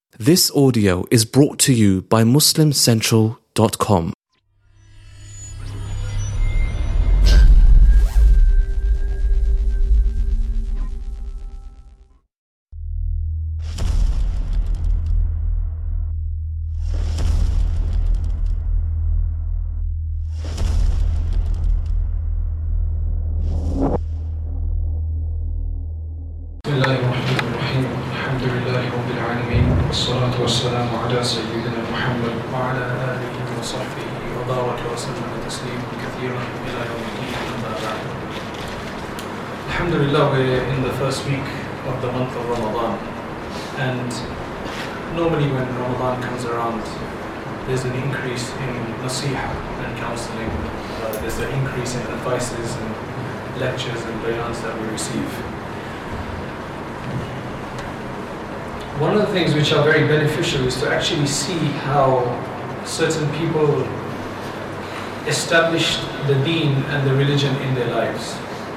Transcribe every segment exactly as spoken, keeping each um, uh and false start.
This audio is brought to you by Muslim Central dot com. والصلاة والسلام على سيدنا محمد وعلى آله وصحبه وبارك وسلم تسليما كثيرا إلى يوم الدين أما بعد. Alhamdulillah, we're in the first week of the month of Ramadan, and normally when Ramadan comes around there's an increase in nasiha and counseling, uh, there's an increase in advices and lectures and bayans that we receive. One of the things which are very beneficial is to actually see how certain people established the deen and the religion in their lives.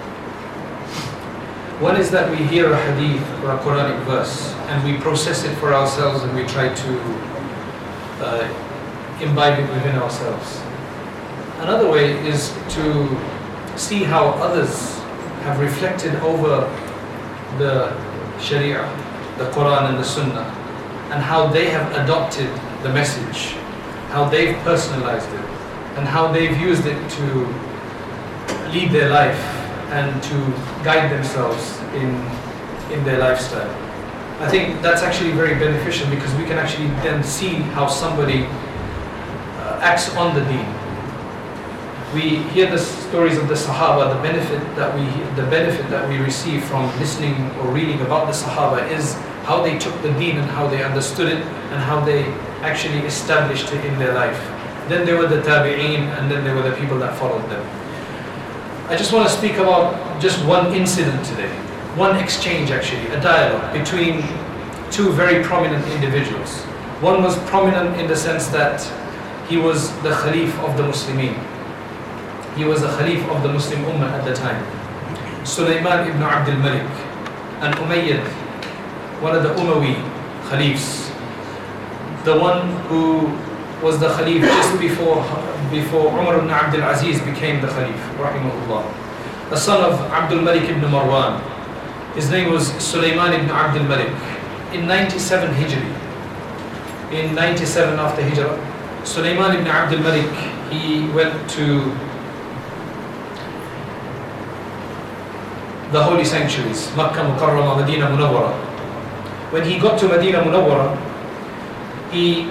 One is that we hear a hadith or a Quranic verse and we process it for ourselves and we try to uh, imbibe it within ourselves. Another way is to see how others have reflected over the Sharia, the Quran and the Sunnah, and how they have adopted the message, how they've personalized it, and how they've used it to lead their life and to guide themselves in, in their lifestyle. I think that's actually very beneficial because we can actually then see how somebody uh, acts on the deen. We hear the stories of the Sahaba. The benefit that we the benefit that we receive from listening or reading about the Sahaba is how they took the deen and how they understood it and how they actually established it in their life. Then there were the tabi'een, and then there were the people that followed them. I just want to speak about just one incident today, one exchange actually, a dialogue between two very prominent individuals. One was prominent in the sense that he was the Khalif of the Muslimin. He was the Khalif of the Muslim Ummah at the time. Sulaiman ibn Abdul Malik, an Umayyad, one of the Umawi Khalifs, the one who was the Khalif just before before Umar ibn Abdul Aziz became the Khalif, rahimahullah. The son of Abdul Malik ibn Marwan. His name was Sulaiman ibn Abdul Malik. In ninety-seven Hijri, in ninety-seven after Hijrah, Sulaiman ibn Abdul Malik, he went to the holy sanctuaries, Makkah Mukarramah, Medina Munawwara. When he got to Medina Munawwara, he,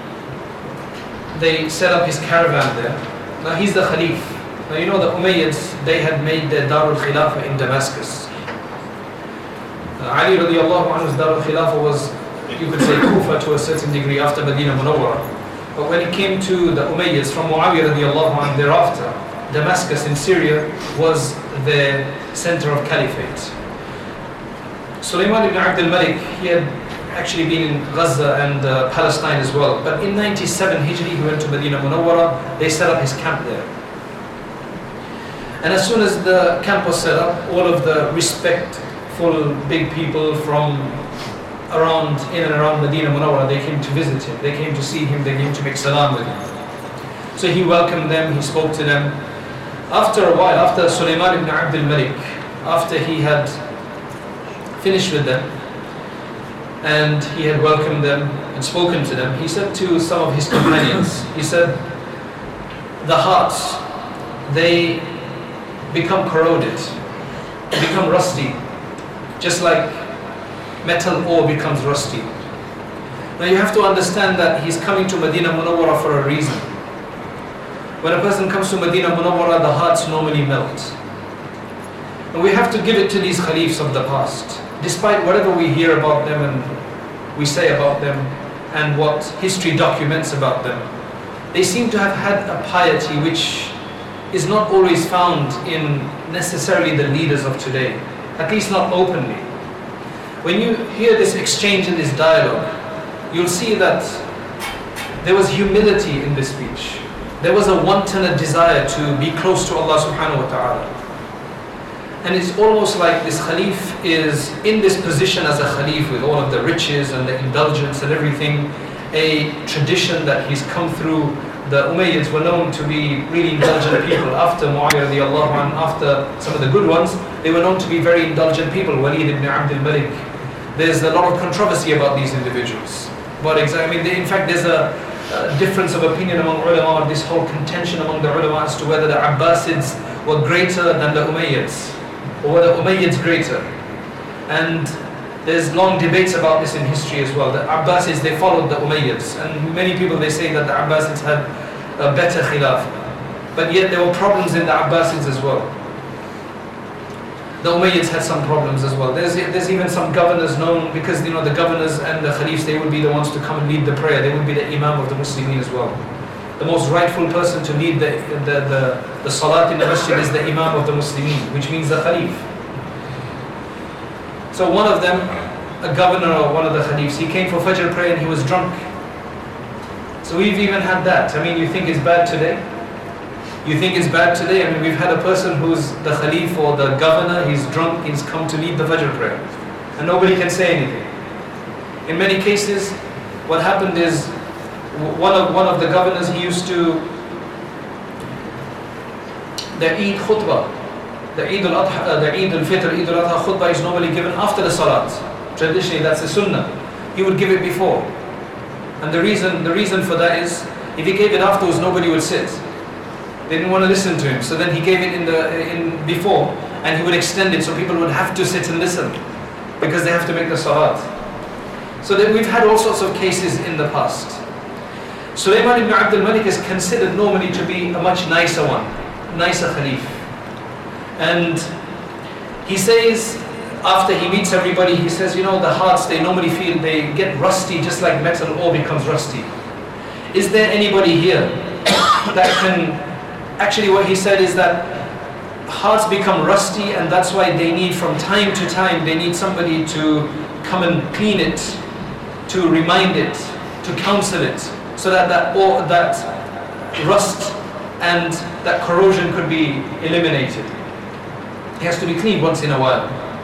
they set up his caravan there. Now he's the Khalif. Now you know the Umayyads, they had made their Darul Khilafah in Damascus. Uh, Ali radiallahu anhu's Darul Khilafah was, you could say, Kufa to a certain degree after Medina Munawwara. But when it came to the Umayyads from Muawiyah radiallahu anhu thereafter, Damascus in Syria was their center of caliphate. Sulaiman ibn Abdul Malik, he had actually been in Gaza and uh, Palestine as well. But in ninety-seven Hijri, he went to Medina Munawwara. They set up his camp there. And as soon as the camp was set up, all of the respectful big people from around, in and around Medina Munawwara, they came to visit him. They came to see him. They came to make salam with him. So he welcomed them. He spoke to them. After a while, after Sulaiman ibn Abdul Malik, after he had finished with them and he had welcomed them and spoken to them, he said to some of his companions, he said, the hearts, they become corroded, become rusty, just like metal ore becomes rusty. Now you have to understand that he's coming to Medina Munawwara for a reason. When a person comes to Medina Munawwara, the hearts normally melt. And we have to give it to these Khalifs of the past. Despite whatever we hear about them and we say about them and what history documents about them, they seem to have had a piety which is not always found in necessarily the leaders of today, at least not openly. When you hear this exchange and this dialogue, you'll see that there was humility in this speech. There was a wanton desire to be close to Allah subhanahu wa ta'ala. and it's almost like this Khalif is in this position as a Khalif with all of the riches and the indulgence and everything, a tradition that he's come through. The Umayyads were known to be really indulgent people. After Muawiyah radiallahu anhu, after some of the good ones, they were known to be very indulgent people. Walid ibn Abd al-Malik. There's a lot of controversy about these individuals. But I mean, in fact, there's a, a difference of opinion among ulama, this whole contention among the ulama as to whether the Abbasids were greater than the Umayyads, or whether Umayyads greater. And there's long debates about this in history as well. The Abbasids, they followed the Umayyads, and many people, they say that the Abbasids had a better khilaf. But yet there were problems in the Abbasids as well. The Umayyads had some problems as well. There's there's even some governors known, because you know the governors and the Khalifs, they would be the ones to come and lead the prayer. They would be the Imam of the Muslimin as well. The most rightful person to lead the the, the, the Salat in the Masjid is the Imam of the Muslimin, which means the Khalif. So one of them, a governor or one of the Khalifs, he came for Fajr prayer and he was drunk. So we've even had that. I mean, you think it's bad today? You think it's bad today? I mean, we've had a person who's the Khalif or the governor, he's drunk, he's come to lead the Fajr prayer. And nobody can say anything. In many cases, what happened is, one of one of the governors, he used to, the Eid khutbah, the Eid al-Adha, the Eid al-Fitr, Eid al-Adha khutbah is normally given after the Salat. Traditionally, that's the Sunnah. He would give it before. And the reason the reason for that is, if he gave it afterwards, nobody would sit. They didn't want to listen to him. So then he gave it in the in before, and he would extend it so people would have to sit and listen, because they have to make the Salat. So then we've had all sorts of cases in the past. Sulaiman ibn Abd al-Malik is considered normally to be a much nicer one, nicer Khalif. And he says, after he meets everybody, he says, you know, the hearts, they normally feel, they get rusty just like metal ore becomes rusty. Is there anybody here that can, actually what he said is that hearts become rusty, and that's why they need, from time to time, they need somebody to come and clean it, to remind it, to counsel it, so that that, or that rust and that corrosion could be eliminated. It has to be cleaned once in a while.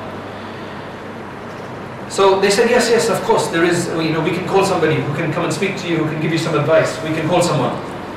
So they said, yes, yes, of course, there is, you know, we can call somebody who can come and speak to you, who can give you some advice. We can call someone.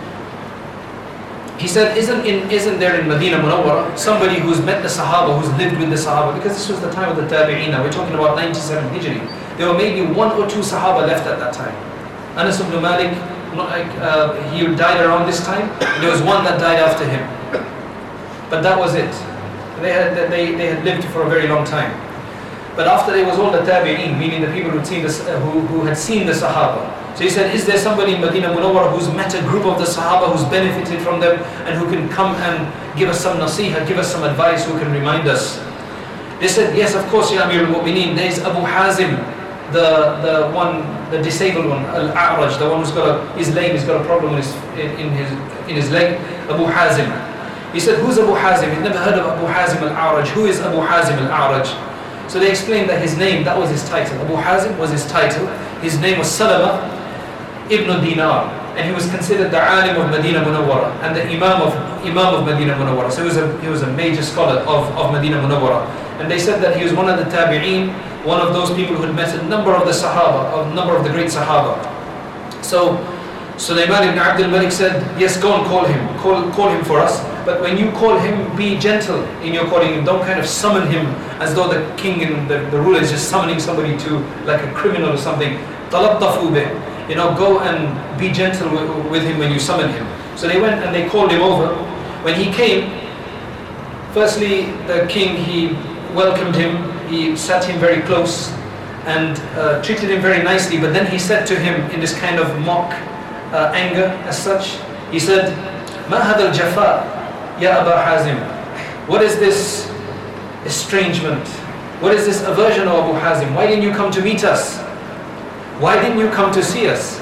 He said, isn't in, isn't there in Medina Munawwara somebody who's met the Sahaba, who's lived with the Sahaba? Because this was the time of the Tabi'een. We're talking about ninety-seven Hijri. There were maybe one or two Sahaba left at that time. Anas ibn Malik, uh, he died around this time. There was one that died after him. But that was it. They had, they, they had lived for a very long time. But after there was all the Tabi'een, meaning the people who'd seen the, uh, who, who had seen the Sahaba. So he said, is there somebody in Medina Munawwara who's met a group of the Sahaba, who's benefited from them, and who can come and give us some nasiha, give us some advice, who can remind us? They said, yes, of course, Ya Amir al-Mu'mineen. There's Abu Hazim, the the one, the disabled one, Al-A'raj, the one who's got a, his leg, he's got a problem in his, in his, in his leg, Abu Hazim. He said, who's Abu Hazim? He'd never heard of Abu Hazim al-A'raj. Who is Abu Hazim al-A'raj? So they explained that his name, that was his title. Abu Hazim was his title. His name was Salama ibn Dinar, and he was considered the alim of Medina Munawwara and the imam of imam of Medina Munawwara. So he was a he was a major scholar of, of Medina Munawwara. And they said that he was one of the Tabi'een, one of those people who had met a number of the Sahaba, a number of the great Sahaba. So Sulaiman ibn Abd al-Malik said, yes, go and call him, call call him for us. But when you call him, be gentle in your calling him. Don't kind of summon him as though the king and the, the ruler is just summoning somebody to, like a criminal or something. Talattafu bih. You know, go and be gentle with, with him when you summon him. So they went and they called him over. When he came, firstly, the king, he welcomed him. He sat him very close and uh, treated him very nicely. But then he said to him in this kind of mock uh, anger as such, he said, Ma hadha al-jafa, ya Aba Hazim. What is this estrangement? What is this aversion, O Abu Hazim? Why didn't you come to meet us? Why didn't you come to see us?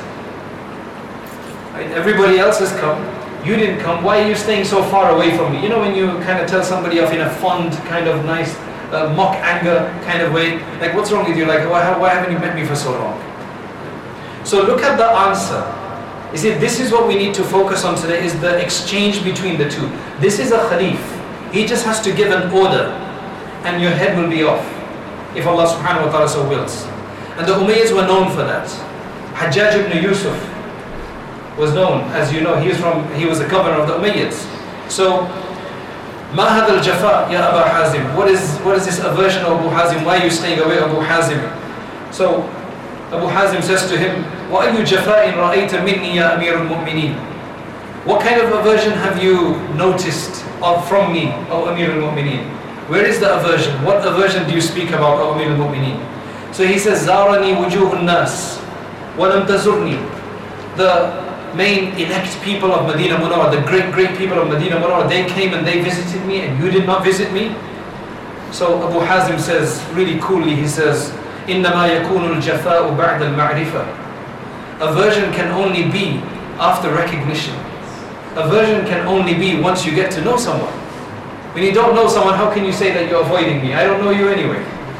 Right? Everybody else has come. You didn't come. Why are you staying so far away from me? You know, when you kind of tell somebody off in a fond, kind of nice, uh, mock anger kind of way, like, what's wrong with you? Like, why, why haven't you met me for so long? So look at the answer. You see, this is what we need to focus on today, is the exchange between the two. This is a Khalif. He just has to give an order. and your head will be off, if Allah subhanahu wa ta'ala so wills. And the Umayyads were known for that. Hajjaj ibn Yusuf was known, as you know, he was from he was the governor of the Umayyads. So, Ma hadha al-jafa ya Aba Hazim. What is what is this aversion of Abu Hazim? Why are you staying away, Abu Hazim? So Abu Hazim says to him, Wa ayyu jafa'in ra'ayta minni ya Amir al-Mu'mineen. What kind of aversion have you noticed of from me, O Amir al-Mu'mineen? Where is the aversion? What aversion do you speak about, O Amir al-Mu'mineen? So he says, Zarani wujuhun nas wa lam tazurni. The main elect people of Medina Munawwara, the great, great people of Medina Munawwara, they came and they visited me and you did not visit me. So Abu Hazim says, really coolly, he says, إِنَّمَا يَكُونُ الْجَفَاءُ بَعْدَ الْمَعْرِفَةِ. Aversion can only be after recognition. Aversion can only be once you get to know someone. When you don't know someone, how can you say that you're avoiding me? I don't know you anyway.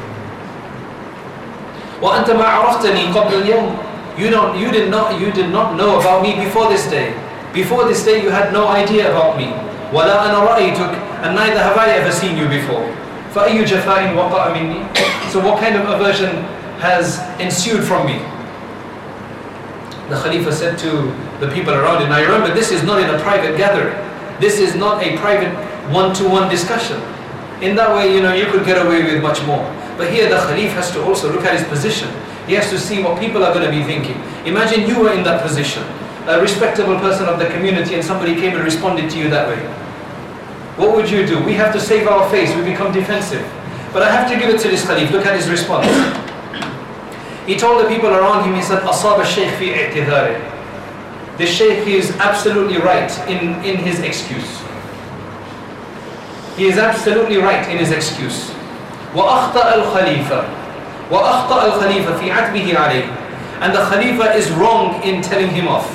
وَأَنْتَ مَا عَرَفْتَنِي قَبْلَ الْيَوْمِ. You don't, you did not, you did not know about me before this day. Before this day, you had no idea about me. وَلَا أَنَا رَأَيْتُكَ. And neither have I ever seen you before. فَأَيُّ جَفَاءٍ وَقَعَ مِنِّي. So what kind of aversion has ensued from me? The Khalifa said to the people around him, now remember, this is not in a private gathering. This is not a private one-to-one discussion. In that way, you know, you could get away with much more. But here the Khalif has to also look at his position. He has to see what people are going to be thinking. Imagine you were in that position, a respectable person of the community, and somebody came and responded to you that way. What would you do? We have to save our face, we become defensive. But I have to give it to this Khalif. Look at his response. He told the people around him, he said, أَصَابَ الشَّيْخ فِي اِعْتِذَارِهِ. The Shaykh is absolutely right in, in his excuse. He is absolutely right in his excuse. وَأَخْطَأَ الْخَلِيفَةِ وَأَخْطَأَ الْخَلِيفَةِ فِي عَتْبِهِ عَلَيْهِ. And the Khalifa is wrong in telling him off.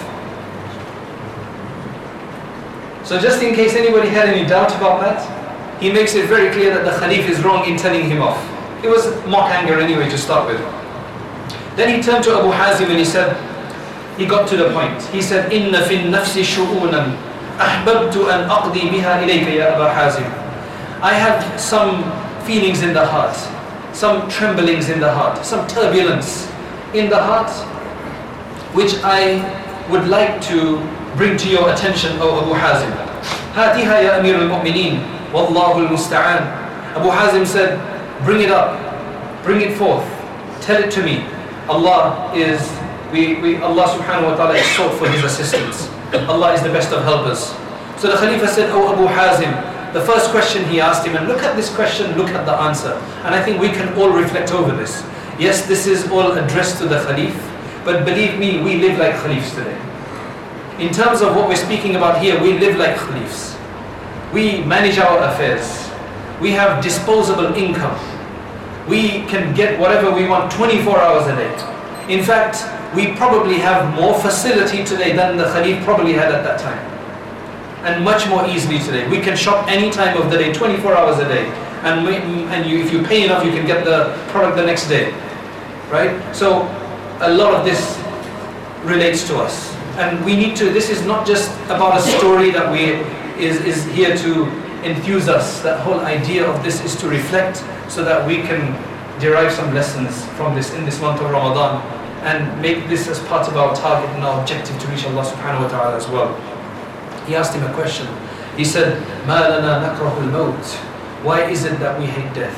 So just in case anybody had any doubt about that, he makes it very clear that the Khalif is wrong in telling him off. It was mock anger anyway to start with. Then he turned to Abu Hazim and he said, he got to the point. He said, إِنَّ فِي النَّفْسِ شُؤُونًا أَحْبَبْتُ أَنْ أَقْضِي بِهَا إِلَيْكَ يَا أَبَا حَازِمٍ. I have some feelings in the heart, some tremblings in the heart, some turbulence in the heart, which I would like to bring to your attention, O Abu Hazim. هَاتِهَا يَا أَمِيرُ الْمُؤْمِنِينَ وَاللَّهُ الْمُسْتَعَانِ. Abu Hazim said, bring it up, bring it forth, tell it to me. Allah is, we, we, Allah subhanahu wa ta'ala is sought for His assistance. Allah is the best of helpers. So the Khalifa said, Oh Abu Hazim, the first question he asked him, and look at this question, look at the answer. And I think we can all reflect over this. Yes, this is all addressed to the Khalif, but believe me, we live like Khalifs today. In terms of what we're speaking about here, we live like Khalifs. We manage our affairs. We have disposable income. We can get whatever we want twenty-four hours a day. In fact, we probably have more facility today than the Khalif probably had at that time. And much more easily today. We can shop any time of the day, twenty-four hours a day. And, we, and you, if you pay enough, you can get the product the next day. Right? So, a lot of this relates to us. And we need to, this is not just about a story that we is, is here to enthuse us. That whole idea of this is to reflect so that we can derive some lessons from this in this month of Ramadan and make this as part of our target and our objective to reach Allah subhanahu wa ta'ala as well. He asked him a question. He said, مَا لَنَا نَكْرَهُ الْمَوْتِ. Why is it that we hate death?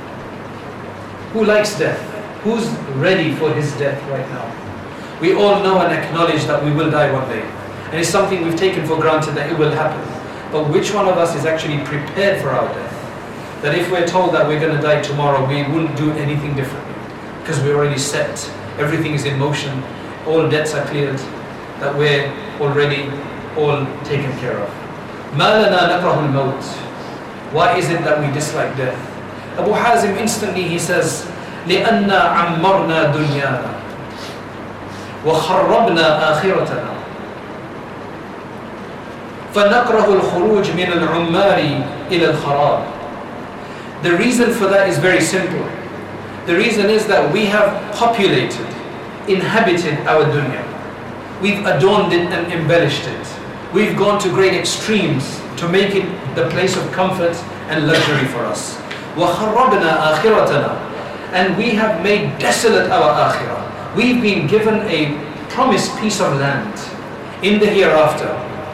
Who likes death? Who's ready for his death right now? We all know and acknowledge that we will die one day. And it's something we've taken for granted that it will happen. But which one of us is actually prepared for our death? That if we're told that we're going to die tomorrow, we wouldn't do anything differently. Because we're already set. Everything is in motion. All debts are cleared. That we're already all taken care of. مَا لَنَا نَكْرَهُ الْمَوْتِ. Why is it that we dislike death? Abu Hazim instantly he says, لِأَنَّا عَمَّرْنَا دُنْيَانَا وَخَرَّبْنَا آخِرَتَنَا فَنَكْرَهُ الْخُرُوجِ مِنَ الْعُمَّارِ إِلَى الْخَرَابِ. The reason for that is very simple. The reason is that we have populated, inhabited our dunya. We've adorned it and embellished it. We've gone to great extremes to make it the place of comfort and luxury for us. وَخَرَّبْنَا آخِرَتَنَا. And we have made desolate our akhirah. We've been given a promised piece of land in the hereafter.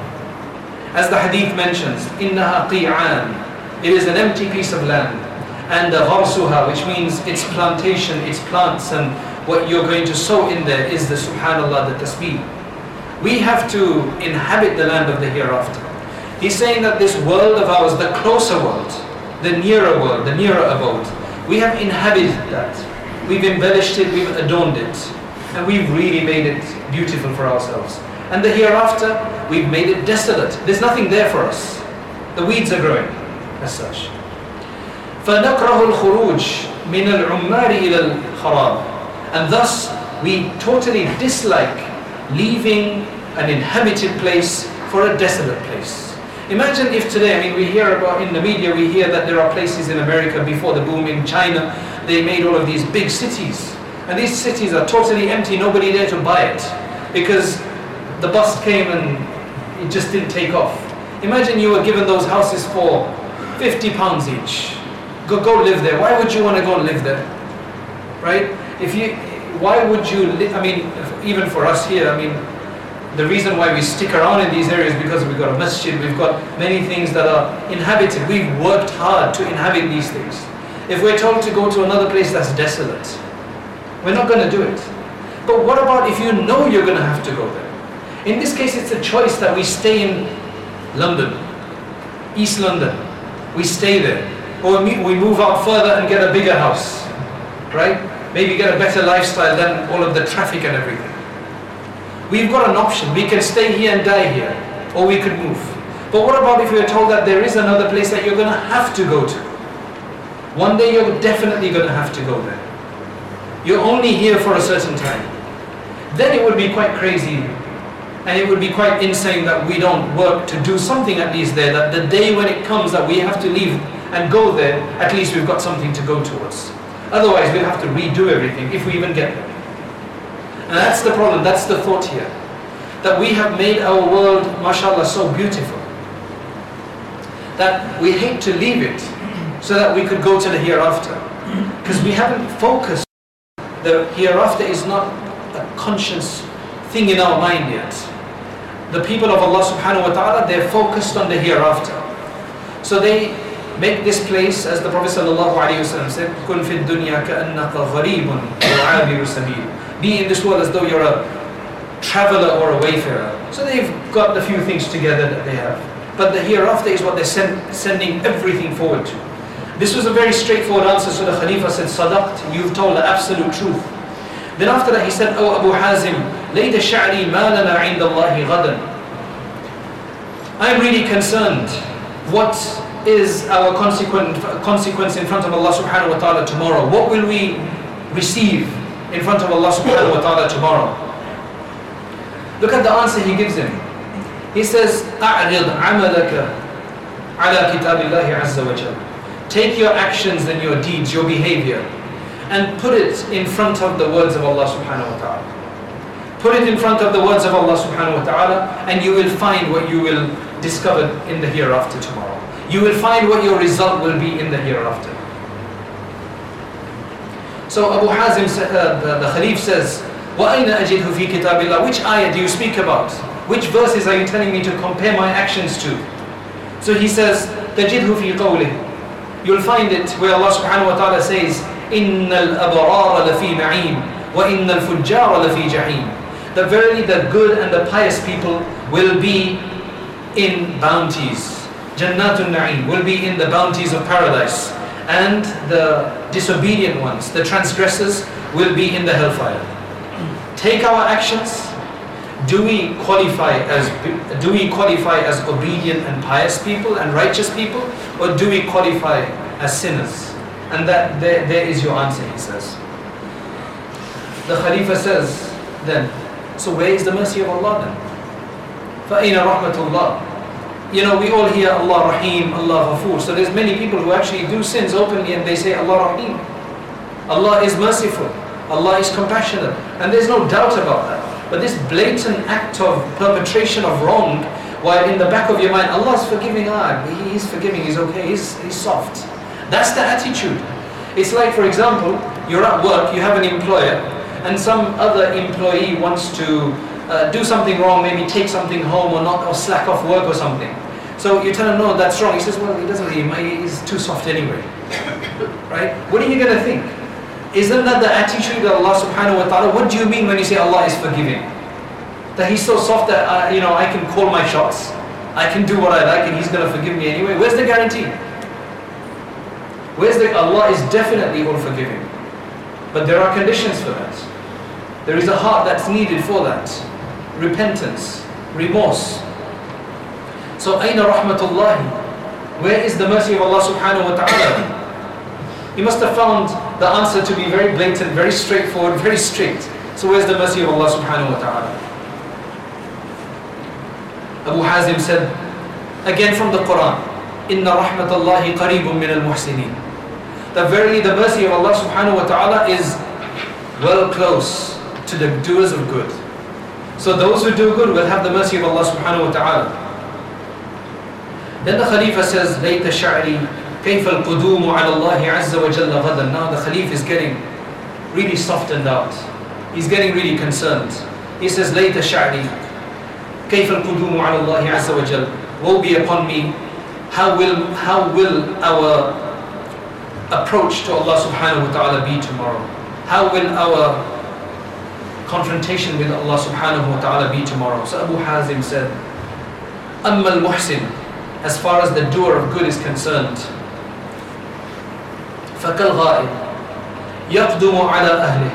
As the hadith mentions, إِنَّهَا قِيعَانِ. It is an empty piece of land. And غَرْسُهَا, which means its plantation, its plants, and what you're going to sow in there is the subhanallah, the tasbih. We have to inhabit the land of the hereafter. He's saying that this world of ours, the closer world, the nearer world, the nearer abode, we have inhabited that. We've embellished it, we've adorned it, and we've really made it beautiful for ourselves. And the hereafter, we've made it desolate. There's nothing there for us. The weeds are growing as such. فَنَكْرَهُ الْخُرُوجِ مِنَ الْعُمَّارِ إِلَى الْخَرَابِ. And thus, we totally dislike leaving an inhabited place for a desolate place. Imagine if today, I mean, we hear about, in the media, we hear that there are places in America before the boom in China, they made all of these big cities. And these cities are totally empty, nobody there to buy it. Because the bust came and it just didn't take off. Imagine you were given those houses for fifty pounds each. Go, go live there. Why would you want to go and live there? Right? If you, why would you live, I mean, even for us here, I mean, the reason why we stick around in these areas is because we've got a masjid, we've got many things that are inhabited. We've worked hard to inhabit these things. If we're told to go to another place that's desolate, we're not going to do it. But what about if you know you're going to have to go there? In this case, it's a choice that we stay in London, East London. We stay there. Or we move out further and get a bigger house, right? Maybe get a better lifestyle than all of the traffic and everything. We've got an option. We can stay here and die here, or we could move. But what about if we are told that there is another place that you're going to have to go to? One day you're definitely going to have to go there. You're only here for a certain time. Then it would be quite crazy, and it would be quite insane that we don't work to do something at least there, that the day when it comes that we have to leave and go there, at least we've got something to go towards. Otherwise we'll have to redo everything if we even get there. And that's the problem, that's the thought here. That we have made our world, mashallah, so beautiful that we hate to leave it so that we could go to the hereafter. Because we haven't focused. The hereafter is not a conscious thing in our mind yet. The people of Allah subhanahu wa ta'ala, they're focused on the hereafter. So they make this place, as the Prophet sallallahu alayhi wa sallam said, كُنْ فِي الدُّنْيَا كَأَنَّكَ غَرِيبٌ وَعَابِرُ سَبِيلٌ. Be in this world as though you're a traveler or a wayfarer. So they've got a few things together that they have. But the hereafter is what they're send, sending everything forward to. This was a very straightforward answer. So the Khalifa said, Sadaqt, you've told the absolute truth. Then after that he said, Oh Abu Hazim, لَيْدَ شَعْرِي مَا لَنَا عِنْدَ اللَّهِ غَدًا. I'm really concerned. What is our consequent, consequence in front of Allah subhanahu wa ta'ala tomorrow? What will we receive in front of Allah subhanahu wa ta'ala tomorrow? Look at the answer he gives him. He says, أَعْرِضْ عَمَلَكَ عَلَى كِتَابِ اللَّهِ عَزَّ وَجَلَّ. Take your actions and your deeds, your behavior, and put it in front of the words of Allah subhanahu wa ta'ala. Put it in front of the words of Allah subhanahu wa ta'ala, and you will find what you will discover in the hereafter tomorrow. You will find what your result will be in the hereafter. So Abu Hazim, uh, the, the Khalif says, وَأَيْنَ أَجِدْهُ فِي كِتَابِ اللَّهِ. Which ayah do you speak about? Which verses are you telling me to compare my actions to? So he says, تَجِدْهُ فِي قَوْلِهِ. You'll find it where Allah subhanahu wa ta'ala says, إِنَّ الْأَبْرَارَ لَفِي نَعِيمٍ وَإِنَّ الْفُجَّارَ لَفِي جَحِيمٍ. That verily the good and the pious people will be in bounties. Jannatun Na'im will be in the bounties of paradise. And the disobedient ones, the transgressors, will be in the hellfire. Take our actions. Do we qualify as do we qualify as obedient and pious people and righteous people, or do we qualify as sinners? And that there, there is your answer, he says. The Khalifa says then, so where is the mercy of Allah then? فَأَيْنَ رَحْمَةُ اللَّهِ. You know, we all hear Allah Rahim, Allah Ghafoor. So there's many people who actually do sins openly and they say Allah Rahim. Allah is merciful. Allah is compassionate. And there's no doubt about that. But this blatant act of perpetration of wrong, while in the back of your mind, Allah is forgiving, ah, He is forgiving, He's okay, He's, he's soft. That's the attitude. It's like, for example, you're at work, you have an employer, and some other employee wants to uh, do something wrong, maybe take something home or not, or slack off work or something. So you tell him, no, that's wrong. He says, well, he doesn't really, he's too soft anyway. Right? What are you going to think? Isn't that the attitude of Allah subhanahu wa ta'ala? What do you mean when you say Allah is forgiving? That He's so soft that uh, you know, I can call my shots, I can do what I like and He's going to forgive me anyway? Where's the guarantee? Where's the, Allah is definitely all forgiving. But there are conditions for that. There is a heart that's needed for that. Repentance, remorse. So, ayna rahmatullahi? Where is the mercy of Allah subhanahu wa ta'ala? He must have found the answer to be very blatant, very straightforward, very strict. So where's the mercy of Allah subhanahu wa ta'ala? Abu Hazim said, again from the Quran, Inna rahmatallahi qareebun min al-muhsinin. That verily the mercy of Allah subhanahu wa ta'ala is well close to the doers of good. So those who do good will have the mercy of Allah subhanahu wa ta'ala. Then the Khalifa says, Layta sha'ri كيف القدوم على الله عز وجل غدا. Now the Khalif is getting really softened out. He's getting really concerned. He says, ليت شعري كيف القدوم على الله عز وجل. Woe be upon me. How will, how will our approach to Allah subhanahu wa ta'ala be tomorrow? How will our confrontation with Allah subhanahu wa ta'ala be tomorrow? So Abu Hazim said, أما المحسن, as far as the doer of good is concerned, فَكَالْغَائِبِ يَقْدُمُ عَلَىٰ أَهْلِهِ.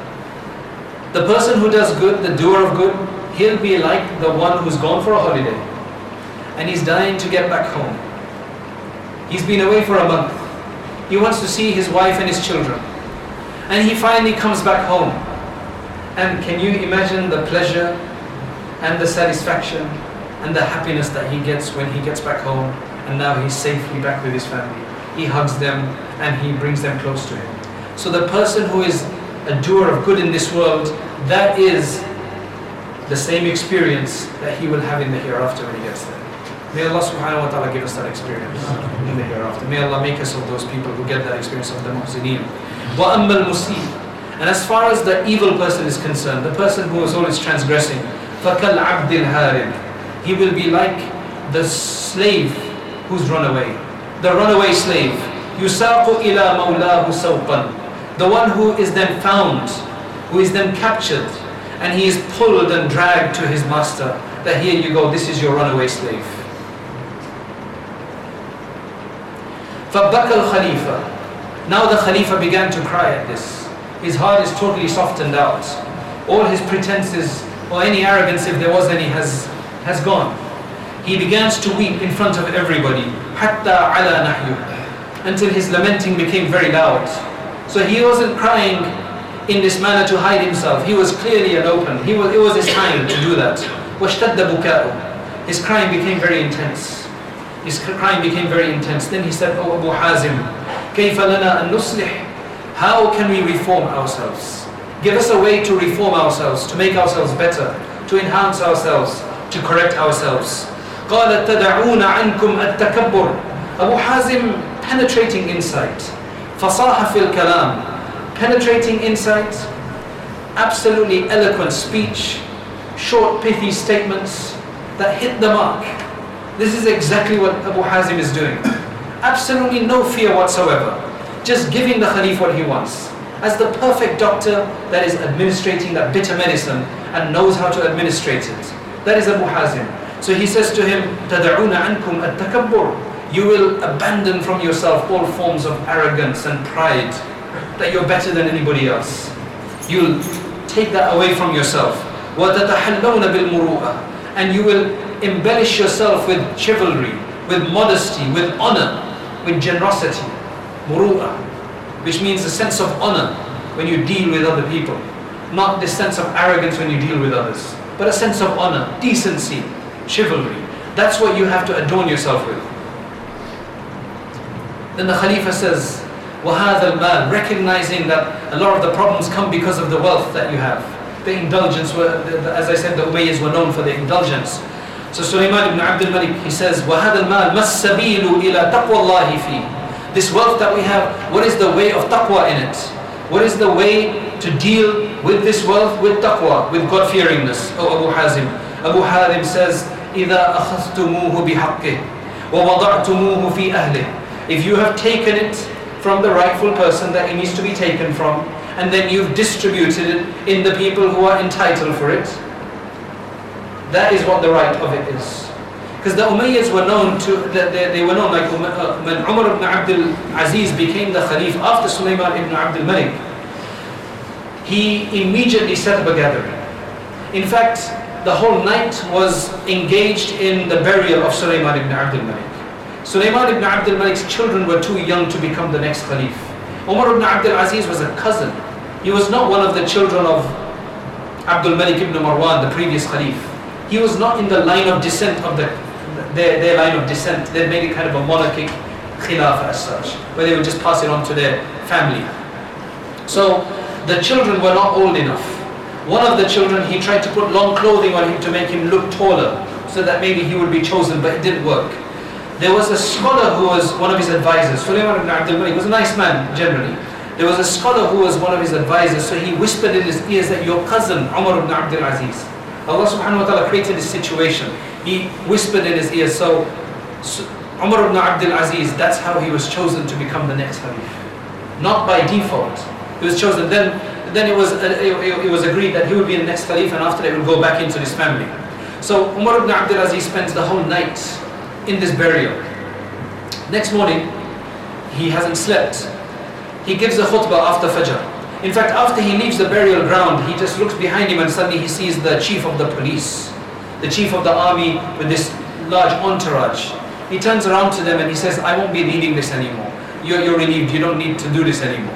The person who does good, the doer of good, he'll be like the one who's gone for a holiday and he's dying to get back home. He's been away for a month. He wants to see his wife and his children. And he finally comes back home. And can you imagine the pleasure and the satisfaction and the happiness that he gets when he gets back home and now he's safely back with his family? He hugs them and he brings them close to him. So the person who is a doer of good in this world, that is the same experience that he will have in the hereafter when he gets there. May Allah subhanahu wa ta'ala give us that experience in the hereafter. May Allah make us of those people who get that experience of the muhsineen. وَأَمَّا الْمُسِيء. And as far as the evil person is concerned, the person who is always transgressing, فَكَالْعَبْدِ الْهَارِبِ. He will be like the slave who's run away. The runaway slave, يُسَاقُ إِلَى مَوْلَاهُ سَوْقًا. The one who is then found, who is then captured, and he is pulled and dragged to his master, that here you go, this is your runaway slave. فَبَكَى الْخَلِيفَةِ. Now the Khalifa began to cry at this. His heart is totally softened out. All his pretenses, or any arrogance if there was any, has, has gone. He begins to weep in front of everybody, حَتَّى عَلَى نَحْيُهُ, until his lamenting became very loud. So he wasn't crying in this manner to hide himself. He was clearly and open. He was, it was his time to do that. وَاشْتَدَّ بُكَاؤُ. His crying became very intense. His crying became very intense. Then he said, Oh Abu Hazim, كَيْفَ لَنَا أَن نُصْلِحْ. How can we reform ourselves? Give us a way to reform ourselves, to make ourselves better, to enhance ourselves, to correct ourselves. قَالَ تَدَعُونَ عَنْكُمْ التَّكَبُّرِ. Abu Hazim, penetrating insight. فَصَاحَ فِي الْكَلَامِ. Penetrating insight, absolutely eloquent speech, short pithy statements that hit the mark. This is exactly what Abu Hazim is doing. Absolutely no fear whatsoever. Just giving the Khalif what he wants. As the perfect doctor that is administrating that bitter medicine and knows how to administrate it. That is Abu Hazim. So he says to him, تَدَعُونَ عَنْكُمْ التَّكَبُّرِ. You will abandon from yourself all forms of arrogance and pride, that you're better than anybody else. You'll take that away from yourself. وَتَتَحَلَّوْنَ بِالْمُرُوءَةِ. And you will embellish yourself with chivalry, with modesty, with honor, with generosity. Muru'ah, which means a sense of honor when you deal with other people. Not this sense of arrogance when you deal with others, but a sense of honor, decency, chivalry. That's what you have to adorn yourself with. Then the Khalifa says, وَهَذَا الْمَالِ, recognizing that a lot of the problems come because of the wealth that you have. The indulgence, were, as I said, the Umayyads were known for the indulgence. So Sulaiman ibn Abdul Malik, he says, وَهَذَا الْمَالِ مَا السَّبِيلُ إِلَى تَقْوَى اللَّهِ فِيهِ. This wealth that we have, what is the way of taqwa in it? What is the way to deal with this wealth with taqwa, with God-fearingness? Oh Abu Hazim. Abu Hazim says, إِذَا أَخَذْتُمُوهُ بِحَقِّهِ وَوَضَعْتُمُوهُ فِي أَهْلِهِ. If you have taken it from the rightful person that it needs to be taken from, and then you've distributed it in the people who are entitled for it, that is what the right of it is. Because the Umayyads were known to, they, they were known like uh, when Umar ibn Abdul Aziz became the Khalif after Sulaiman ibn Abdul Malik, he immediately set up a gathering. In fact, the whole night was engaged in the burial of Sulaiman ibn Abdul Malik. Sulaiman ibn Abdul Malik's children were too young to become the next Khalif. Umar ibn Abdul Aziz was a cousin. He was not one of the children of Abdul Malik ibn Marwan, the previous Khalif. He was not in the line of descent of the their, their line of descent. They made it kind of a monarchic khilafah as such, where they would just pass it on to their family. So the children were not old enough. One of the children, he tried to put long clothing on him to make him look taller, so that maybe he would be chosen, but it didn't work. There was a scholar who was one of his advisors. Sulaiman ibn Abdul Malik was a nice man generally. There was a scholar who was one of his advisors, so he whispered in his ears that your cousin Umar ibn Abdul Aziz, Allah subhanahu wa ta'ala created this situation. He whispered in his ears. So, so Umar ibn Abdul Aziz, that's how he was chosen to become the next Khalif. Not by default. He was chosen. Then then it was uh, it, it was agreed that he would be the next Khalif, and after that he would go back into his family. So Umar ibn Abdul Aziz spends the whole night in this burial. Next morning, he hasn't slept. He gives a khutbah after Fajr. In fact, after he leaves the burial ground, he just looks behind him and suddenly he sees the chief of the police, the chief of the army with this large entourage. He turns around to them and he says, I won't be leading this anymore. You're, you're relieved, you don't need to do this anymore.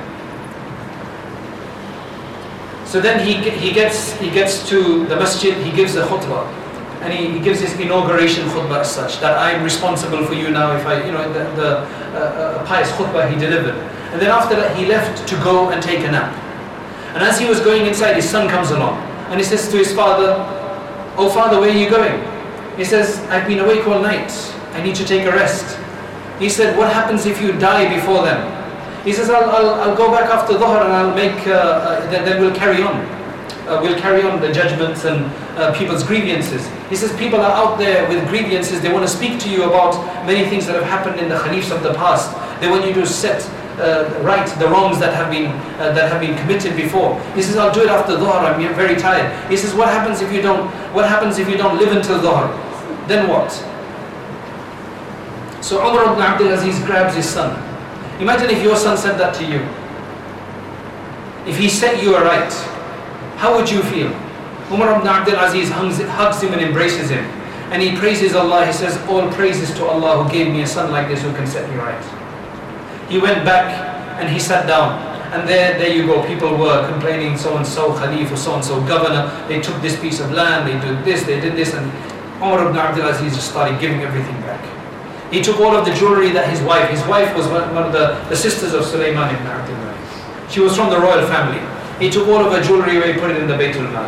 So then he he gets he gets to the masjid, he gives a khutbah. And he, he gives his inauguration khutbah as such, that I'm responsible for you now if I, you know, the, the uh, uh, pious khutbah he delivered. And then after that he left to go and take a nap. And as he was going inside, his son comes along. And he says to his father, oh father, where are you going? He says, I've been awake all night. I need to take a rest. He said, what happens if you die before them? He says, I'll, I'll, I'll go back after Dhuhr and I'll make, uh, uh, then, then we'll carry on. Uh, we'll carry on the judgments and uh, people's grievances. He says, people are out there with grievances. They want to speak to you about many things that have happened in the Khalifs of the past. They want you to set uh, right the wrongs that have been uh, that have been committed before. He says, I'll do it after Dhuhr. I'm very tired. He says, what happens if you don't? What happens if you don't live until Dhuhr? Then what? So Umar ibn Abdul Aziz grabs his son. Imagine if your son said that to you. If he set you aright, how would you feel? Umar ibn Abdul Aziz hugs him and embraces him. And he praises Allah. He says, all praises to Allah who gave me a son like this who can set me right. He went back and he sat down. And there, there you go. People were complaining, so-and-so Khalif or so-and-so governor. They took this piece of land, they did this, they did this. And Umar ibn Abdul Aziz just started giving everything back. He took all of the jewelry that his wife, his wife was one, one of the, the sisters of Sulaiman ibn Abdul Malik. She was from the royal family. He took all of her jewelry and he put it in the Baytul Mal.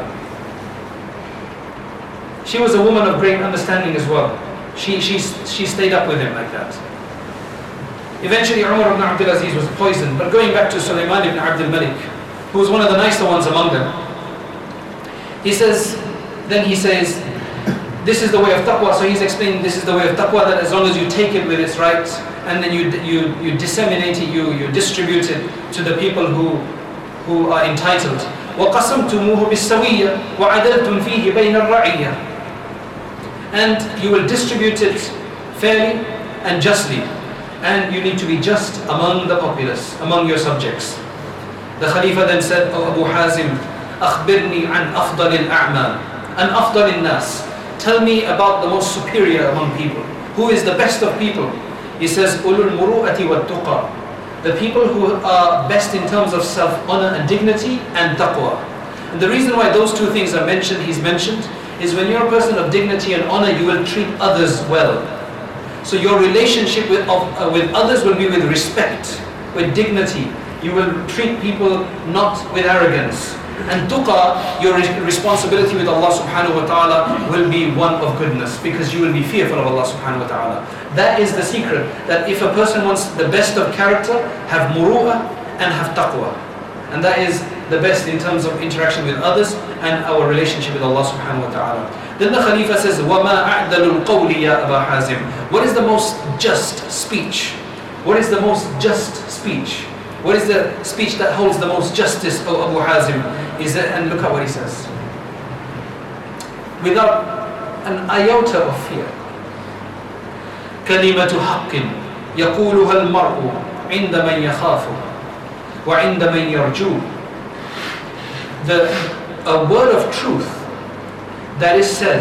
She was a woman of great understanding as well. She, she, she stayed up with him like that. Eventually Umar ibn Abdul Aziz was poisoned. But going back to Sulaiman ibn Abdul Malik, who was one of the nicer ones among them, he says, then he says, this is the way of taqwa. So he's explaining this is the way of taqwa, that as long as you take it with its right, and then you you you disseminate it, you you distribute it to the people who who are entitled. وَقَسَمْتُمُوهُ بِالسَّوِيَّةِ وَعَدَلْتُمْ فِيهِ بَيْنَ الرَّعِيَّةِ. And you will distribute it fairly and justly. And you need to be just among the populace, among your subjects. The Khalifa then said, O Abu Hazim, أخبرني عن أفضل الأعمال عن أفضل الناس. Tell me about the most superior among people. Who is the best of people? He says, أولو المروءة والتقى. The people who are best in terms of self-honor and dignity and taqwa. And the reason why those two things are mentioned, he's mentioned, is when you're a person of dignity and honor, you will treat others well. So your relationship with, of, uh, with others will be with respect, with dignity. You will treat people not with arrogance. And tuqa, your responsibility with Allah subhanahu wa ta'ala will be one of goodness, because you will be fearful of Allah subhanahu wa ta'ala. That is the secret, that if a person wants the best of character, have muru'ah and have taqwa. And that is the best in terms of interaction with others and our relationship with Allah subhanahu wa ta'ala. Then the Khalifa says, وَمَا أَعْدَلُ الْقَوْلِ يَا أَبَا حَازِمٍ. What is the most just speech? What is the most just speech? What is the speech that holds the most justice, O Abu Hazim? Is that, and look at what he says. Without an iota of fear. كَلِمَةُ حَقٍّ يَقُولُهَا الْمَرْءُ عِنْدَ مَنْ يَخَافُ وَعِنْدَ مَنْ يَرْجُو. The, a word of truth that is said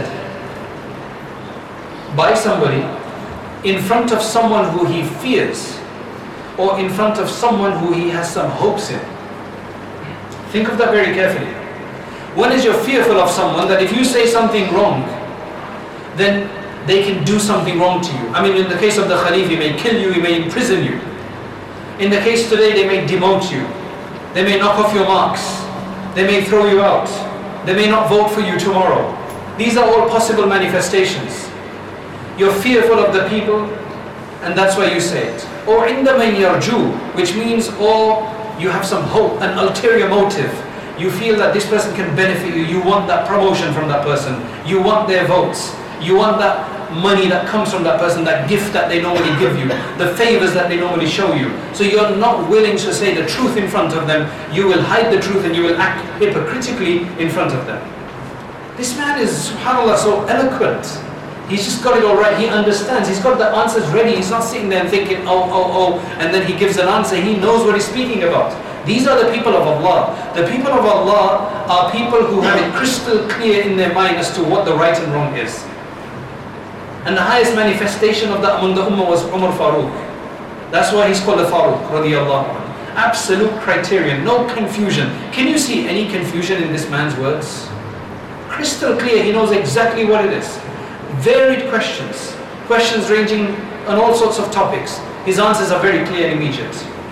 by somebody in front of someone who he fears, or in front of someone who he has some hopes in. Think of that very carefully. When is you're fearful of someone that if you say something wrong, then they can do something wrong to you. I mean, in the case of the Khalif, he may kill you, he may imprison you. In the case today, they may demote you. They may knock off your marks. They may throw you out. They may not vote for you tomorrow. These are all possible manifestations. You're fearful of the people, and that's why you say it. Or عِنْدَ مَنْ يَرْجُو, which means, or you have some hope, an ulterior motive. You feel that this person can benefit you. You want that promotion from that person. You want their votes. You want that money that comes from that person, that gift that they normally give you, the favors that they normally show you. So you're not willing to say the truth in front of them. You will hide the truth and you will act hypocritically in front of them. This man is, subhanAllah, so eloquent. He's just got it all right. He understands. He's got the answers ready. He's not sitting there and thinking, oh, oh, oh, and then he gives an answer. He knows what he's speaking about. These are the people of Allah. The people of Allah are people who have it crystal clear in their mind as to what the right and wrong is. And the highest manifestation of that among the Ummah was Umar Farooq. That's why he's called the Farooq, radiyallahu anhu. Absolute criterion, no confusion. Can you see any confusion in this man's words? Crystal clear, he knows exactly what it is. Varied questions, questions ranging on all sorts of topics. His answers are very clear and immediate.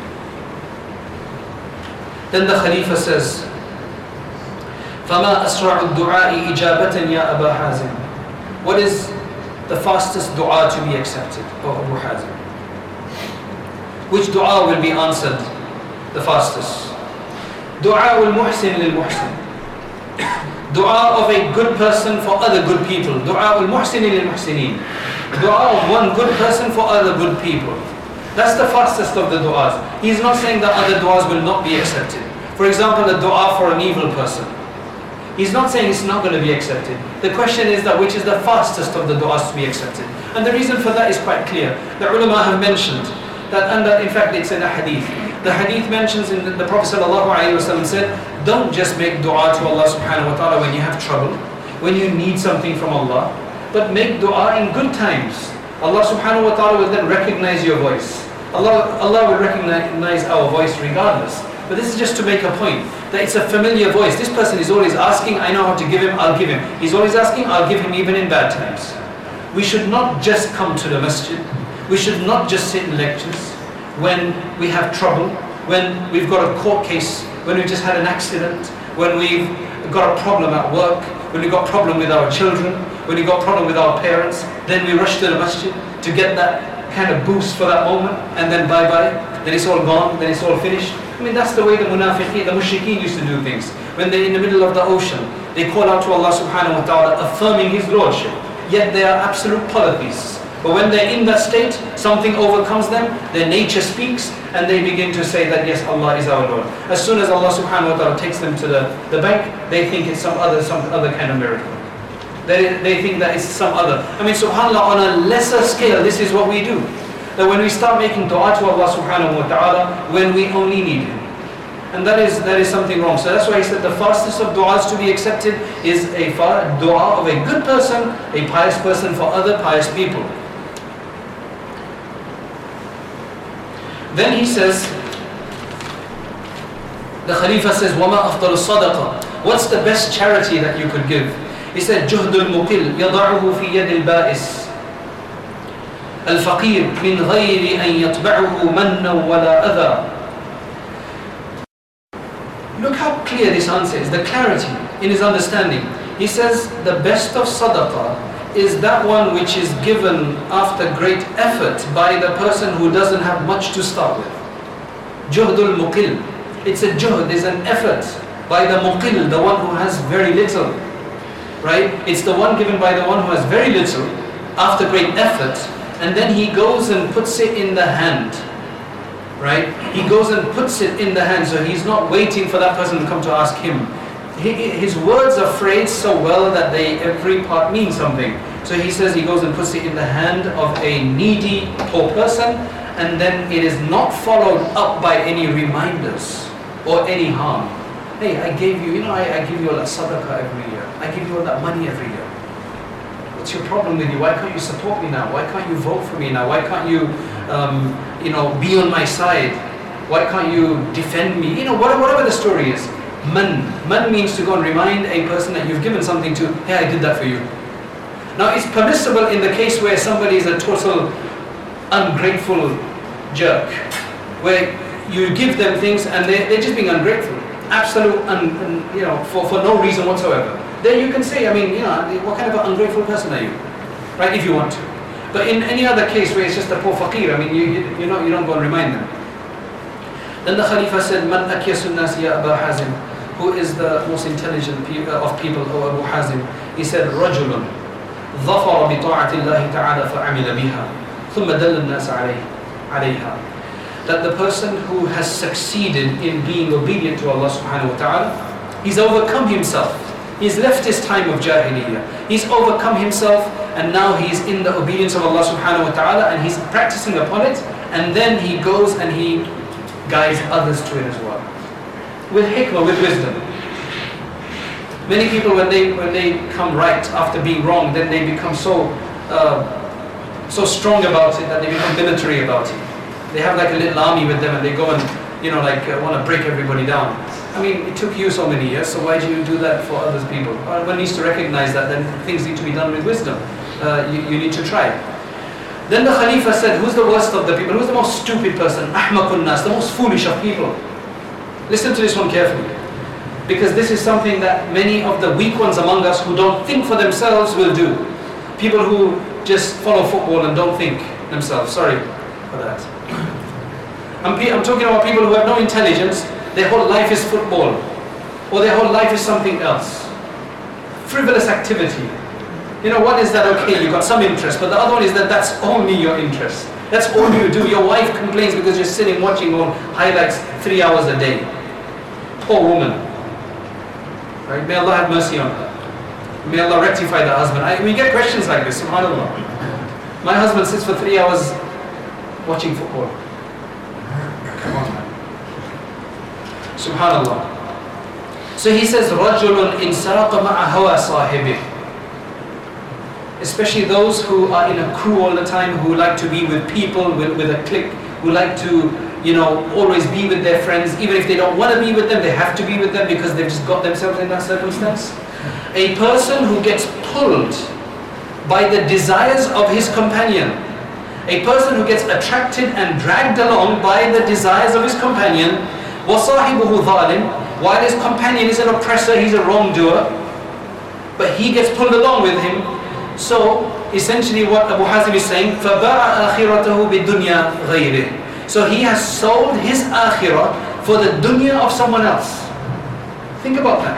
Then the Khalifa says, فَمَا أَسْرَعُ الدُّعَاءِ إِجَابَةً يَا أَبَا حَازِمٍ. What is the fastest dua to be accepted, O Abu Hazim? Which dua will be answered the fastest? Dua al-muhsin lil-muhsin. Dua of a good person for other good people. Dua al-muhsin lil-muhsinin. Dua of one good person for other good people. That's the fastest of the du'as. He's not saying that other du'as will not be accepted. For example, a du'a for an evil person. He's not saying it's not going to be accepted. The question is that which is the fastest of the du'as to be accepted. And the reason for that is quite clear. The ulama have mentioned that, and in fact it's in a hadith. The hadith mentions, in the, the Prophet ﷺ said, don't just make du'a to Allah subhanahu wa ta'ala when you have trouble, when you need something from Allah, but make du'a in good times. Allah subhanahu wa ta'ala will then recognize your voice. Allah, Allah will recognize our voice regardless. But this is just to make a point, that it's a familiar voice. This person is always asking, I know how to give him, I'll give him. He's always asking, I'll give him even in bad times. We should not just come to the masjid. We should not just sit in lectures when we have trouble, when we've got a court case, when we've just had an accident, when we've got a problem at work, when we've got a problem with our children, when we've got a problem with our parents. Then we rush to the masjid to get that kind of boost for that moment, and then bye-bye, then it's all gone, then it's all finished. I mean, that's the way the munafiqeen, the mushrikeen used to do things. When they're in the middle of the ocean, they call out to Allah subhanahu wa ta'ala, affirming His Lordship. Yet they are absolute polytheists. But when they're in that state, something overcomes them, their nature speaks, and they begin to say that yes, Allah is our Lord. As soon as Allah subhanahu wa ta'ala takes them to the, the bank, they think it's some other some other kind of miracle. They, they think that it's some other. I mean, subhanAllah, on a lesser scale, this is what we do. That when we start making dua to Allah subhanahu wa ta'ala, when we only need Him. And that is that is something wrong. So that's why he said the fastest of du'as to be accepted is a dua of a good person, a pious person for other pious people. Then he says, the Khalifa says, وَمَا أَفْضَلُ الصَّدَقَةِ. What's the best charity that you could give? He said, جُهْدُ الْمُقِلْ يَضَعُهُ فِي يَدِ الْبَائِسِ الْفَقِيرِ مِنْ غَيْرِ أَنْ يَطْبَعُهُ مَنًّا وَلَا أَذَى. look how clear this answer is, the clarity in his understanding. He says the best of sadaqah is that one which is given after great effort by the person who doesn't have much to start with. Juhdul muqil. It's a juhd, it's an effort by the muqil, the one who has very little. Right? It's the one given by the one who has very little after great effort, and then he goes and puts it in the hand. Right? He goes and puts it in the hand, so he's not waiting for that person to come to ask him. He, his words are phrased so well that they every part means something. So he says he goes and puts it in the hand of a needy poor person, and then it is not followed up by any reminders or any harm. Hey, I gave you, you know, I, I give you all that sadaqah every year. I give you all that money every year. What's your problem with you? Why can't you support me now? Why can't you vote for me now? Why can't you, um, you know, be on my side? Why can't you defend me? You know, whatever the story is. Man. Man means to go and remind a person that you've given something to, hey, I did that for you. Now, it's permissible in the case where somebody is a total ungrateful jerk, where you give them things and they're, they're just being ungrateful. Absolute, un, un, you know, for, for no reason whatsoever. Then you can say, I mean, you know, what kind of an ungrateful person are you? Right, if you want to. But in any other case where it's just a poor faqir, I mean, you, you, you, know, you don't go and remind them. Then the Khalifa said, Man akyasun nas ya Aba Hazim, who is the most intelligent pe- of people, O Abu Hazim? He said, Rajulun, ظفر بطاعة الله تعالى فعمل بها ثم دل الناس عليها. That the person who has succeeded in being obedient to Allah subhanahu wa ta'ala, he's overcome himself. He's left his time of jahiliyyah. He's overcome himself, and now he's in the obedience of Allah subhanahu wa ta'ala, and he's practicing upon it, and then he goes and he guides others to it as well. With hikmah, with wisdom. Many people, when they when they come right after being wrong, then they become so uh, so strong about it that they become military about it. They have like a little army with them, and they go and, you know, like uh, want to break everybody down. I mean, it took you so many years, so why do you do that for other people? Well, one needs to recognize that, then things need to be done with wisdom. Uh, you, you need to try. Then the Khalifa said, who's the worst of the people? Who's the most stupid person? Ahmaqun nas, the most foolish of people. Listen to this one carefully. Because this is something that many of the weak ones among us who don't think for themselves will do. People who just follow football and don't think themselves. Sorry for that. I'm, I'm talking about people who have no intelligence. Their whole life is football, or their whole life is something else. Frivolous activity. You know, what is that? Okay, you got some interest, but the other one is that that's only your interest. That's all you do. Your wife complains because you're sitting watching on highlights three hours a day. Poor woman. Right? May Allah have mercy on her. May Allah rectify the husband. I, we get questions like this, subhanAllah. My husband sits for three hours watching football. Come on, man. Subhanallah. So he says, رَجُلٌ إِنْ سَرَقَ مَعَ هَوَى صَاحِبِهِ. Especially those who are in a crew all the time, who like to be with people, with, with a clique, who like to, you know, always be with their friends. Even if they don't want to be with them, they have to be with them because they've just got themselves in that circumstance. A person who gets pulled by the desires of his companion, a person who gets attracted and dragged along by the desires of his companion, وَصَاحِبُهُ ظَالِمٌ, while his companion is an oppressor, he's a wrongdoer, but he gets pulled along with him. So essentially what Abu Hazim is saying, فَبَاعَ آخِرَتَهُ بِالدُّنْيَا غَيْرِهِ. So he has sold his akhirah for the dunya of someone else. Think about that.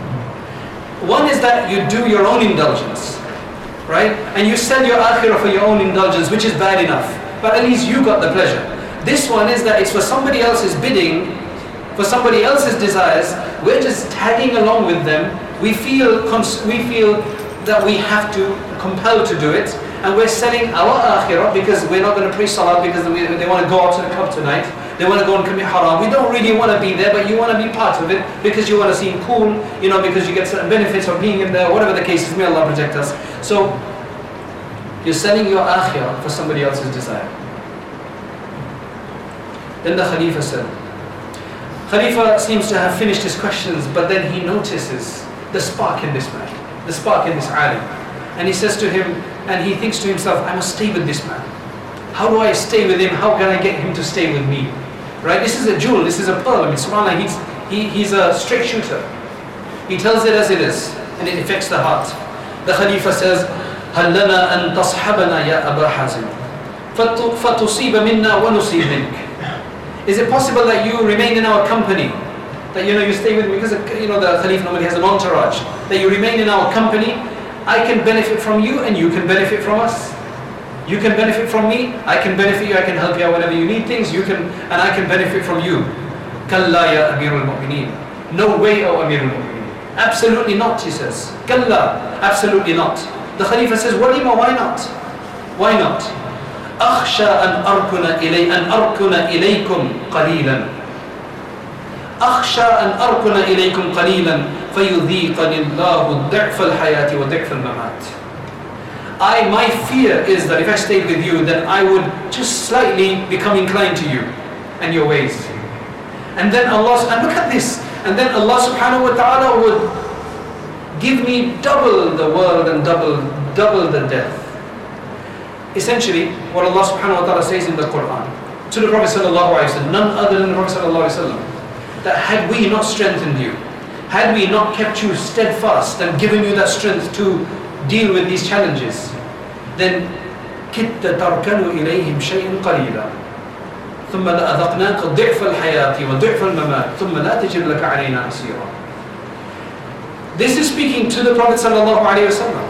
One is that you do your own indulgence, right? And you sell your akhirah for your own indulgence, which is bad enough, but at least you got the pleasure. This one is that it's for somebody else's bidding, for somebody else's desires. We're just tagging along with them. We feel cons- we feel that we have to, compelled to do it, and we're selling our akhirah because we're not going to pray salah because we, they want to go out to the club tonight, they want to go and commit haram. We don't really want to be there, but you want to be part of it because you want to seem cool, you know, because you get certain benefits of being in there, whatever the case is. May Allah protect us. So you're selling your akhirah for somebody else's desire. Then the Khalifa said, Khalifa seems to have finished his questions, but then he notices the spark in this man, the spark in this alim. And he says to him, and he thinks to himself, I must stay with this man. How do I stay with him? How can I get him to stay with me? Right? This is a jewel, this is a pearl. I mean, subhanAllah, he's, he, he's a straight shooter. He tells it as it is, and it affects the heart. The Khalifa says, هل لنا أن تصحبنا يا أبا حازم فتصيب منا ونصيب منك. Is it possible that you remain in our company? That you know you stay with me, because you know the Khalifa normally has an entourage. That you remain in our company, I can benefit from you and you can benefit from us. You can benefit from me, I can benefit you, I can help you out whenever you need things, you can, and I can benefit from you. Kalla ya Amirul Mu'mineen. No way, O Amirul Mu'mineen. Absolutely not, he says. Kalla, absolutely not. The Khalifa says, Walima, why not? Why not? أخشى أن أركن إلي أن أركن إليكم قليلا أخشى أن أركن إليكم قليلا فيذيقني الله ضعف الحياة وضعف الممات. I, my fear is that if I stayed with you, then I would just slightly become inclined to you and your ways. And then Allah, and look at this, and then Allah subhanahu wa ta'ala would give me double the world and double, double the death. Essentially, what Allah subhanahu wa ta'ala says in the Quran to the Prophet sallallahu alayhi wa sallam, none other than the Prophet sallallahu alayhi wa sallam, that had we not strengthened you, had we not kept you steadfast and given you that strength to deal with these challenges, then كِدْتَ تَرْكَنُوا إِلَيْهِمْ شَيْءٍ قَلِيلًا ثُمَّ لَأَذَقْنَاكَ ضِعْفَ الْحَيَاةِ وَضِعْفَ الْمَمَاتِ ثُمَّ لَا تَجِدْ لَكَ عَلَيْنَا نَصِيرًا. This is speaking to the Prophet sallallahu alayhi wa sallam.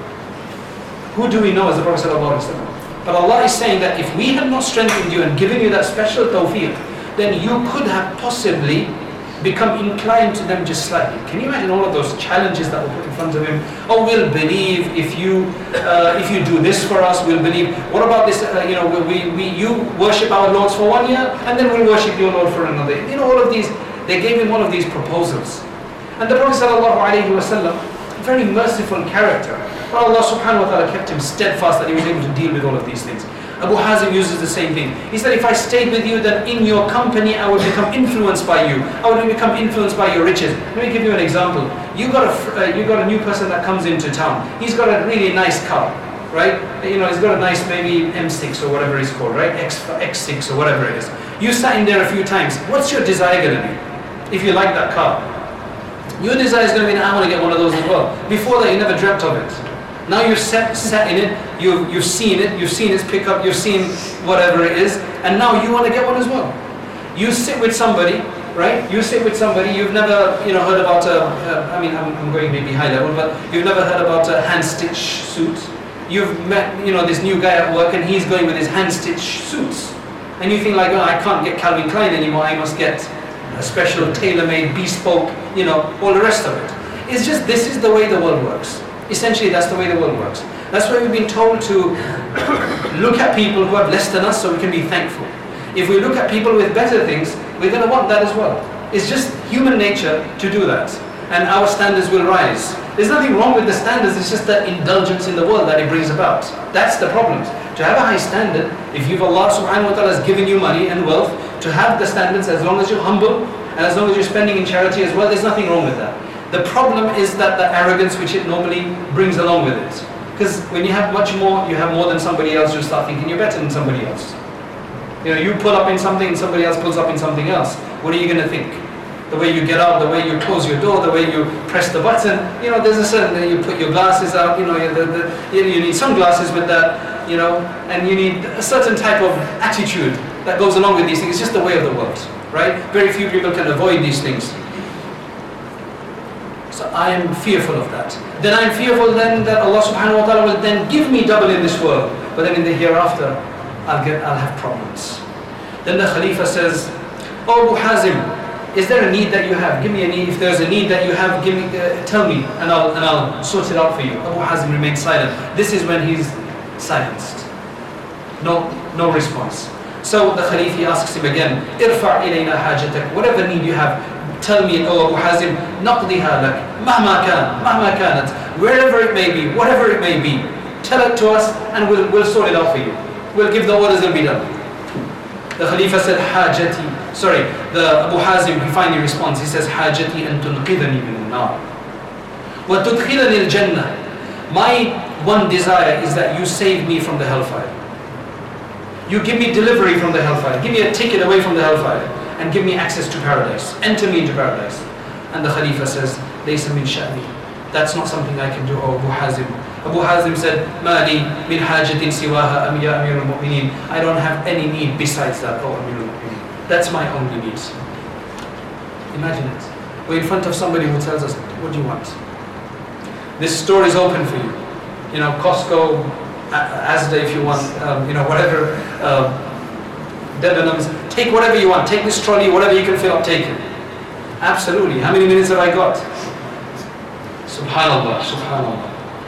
Who do we know as the Prophet sallallahu alayhi wa sallam? But Allah is saying that if we had not strengthened you and given you that special tawfiq, then you could have possibly become inclined to them just slightly. Can you imagine all of those challenges that were put in front of him? Oh, we'll believe if you uh, if you do this for us, we'll believe. What about this? Uh, you know, we, we you worship our lords for one year, and then we'll worship your Lord for another. You know, all of these. They gave him all of these proposals, and the Prophet sallallahu alaihi wasallam, very merciful character. But Allah subhanahu wa taala kept him steadfast that he was able to deal with all of these things. Abu Hazim uses the same thing. He said, if I stayed with you, then in your company I would become influenced by you. I would become influenced by your riches. Let me give you an example. You got a uh, you got a new person that comes into town. He's got a really nice car, right? You know, he's got a nice maybe M six or whatever it's called, right? X X six or whatever it is. You sat in there a few times. What's your desire going to be? If you like that car, your desire is going to be, I want to get one of those as well. Before that, you never dreamt of it. Now you've sat, sat in it, you've, you've seen it, you've seen its pickup, you've seen whatever it is, and now you want to get one as well. You sit with somebody, right? You sit with somebody, you've never you know, heard about a, a I mean, I'm, I'm going maybe high level, but you've never heard about a hand-stitch suit. You've met you know, this new guy at work and he's going with his hand-stitch suits. And you think like, oh, I can't get Calvin Klein anymore, I must get a special tailor-made, bespoke, you know, all the rest of it. It's just, this is the way the world works. Essentially, that's the way the world works. That's why we've been told to look at people who have less than us so we can be thankful. If we look at people with better things, we're going to want that as well. It's just human nature to do that. And our standards will rise. There's nothing wrong with the standards, it's just the indulgence in the world that it brings about. That's the problem. To have a high standard, if you've Allah subhanahu wa ta'ala has given you money and wealth, to have the standards as long as you're humble, and as long as you're spending in charity as well, there's nothing wrong with that. The problem is that the arrogance which it normally brings along with it. Because when you have much more, you have more than somebody else, you start thinking you're better than somebody else. You know, you pull up in something and somebody else pulls up in something else. What are you going to think? The way you get out, the way you close your door, the way you press the button, you know, there's a certain, you put your glasses out, you know, the, the, you need sunglasses with that, you know, and you need a certain type of attitude that goes along with these things. It's just the way of the world, right? Very few people can avoid these things. So I am fearful of that. Then I am fearful then that Allah subhanahu wa ta'ala will then give me double in this world. But then in the hereafter, I'll get, I'll have problems. Then the Khalifa says, Oh Abu Hazim, is there a need that you have? Give me a need. If there's a need that you have, give me, uh, tell me and I'll, and I'll sort it out for you. Abu Hazim remains silent. This is when he's silenced. No, no response. So the Khalifa asks him again, Irfa' ilayna hajatak, whatever need you have, tell me, O Abu Hazim, naqdiha lak, mahma kan, mahma kanat, wherever it may be, whatever it may be, tell it to us and we'll, we'll sort it out for you. We'll give the orders, it'll be done. The Khalifa said, hajati, sorry, the Abu Hazim, he finally responds, he says, hajati an tunqidhani min al-nar, wa tudkhilani al-jannah. My one desire is that you save me from the hellfire. You give me delivery from the hellfire. Give me a ticket away from the hellfire. and give me access to paradise. Enter me into paradise. And the Khalifa says, لَيْسَ مِنْ شَأْنِي. That's not something I can do, O Abu Hazim. Abu Hazim said, مَا لِي مِنْ حَاجَةٍ سِوَاهَا أَمْ يَا أَمِيرُ الْمُؤْمِنِينَ. I don't have any need besides that, O Amir al-Mu'mineen. That's my only needs. Imagine it. We're in front of somebody who tells us, what do you want? This store is open for you. You know, Costco, Asda if you want, um, you know, whatever, uh, Debenhams, take whatever you want. Take this trolley, whatever you can fill up, take it. Absolutely. How many minutes have I got? Subhanallah, Subhanallah.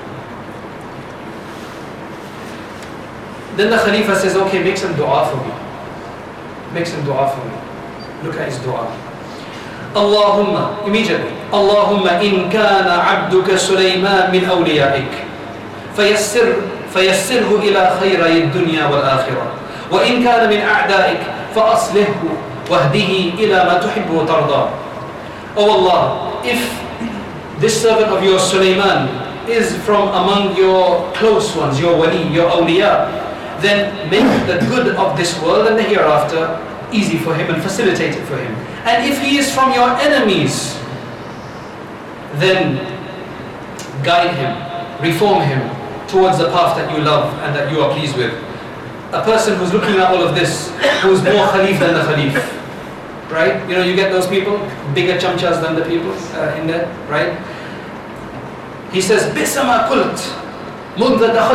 Then the Khalifa says, okay, make some dua for me. Make some dua for me. Look at his dua. Allahumma, immediately, Allahumma in kana abduka Sulaiman min awliyaik, fayassir, fayassirhu ila khayray ad-dunya wal-akhirah, wa in kana min a'daik, fa aslihhu, wahdihi ila ma tuhibbu wa tarda. Oh Allah, if this servant of yours, Sulaiman, is from among your close ones, your wali, your awliya, then make the good of this world and the hereafter easy for him and facilitate it for him. And if he is from your enemies, then guide him, reform him towards the path that you love and that you are pleased with. A person who's looking at all of this, who's more Khalif than the Khalif, right? You know, you get those people, bigger chamchas than the people uh, in there, right? He says, Bisama kult. He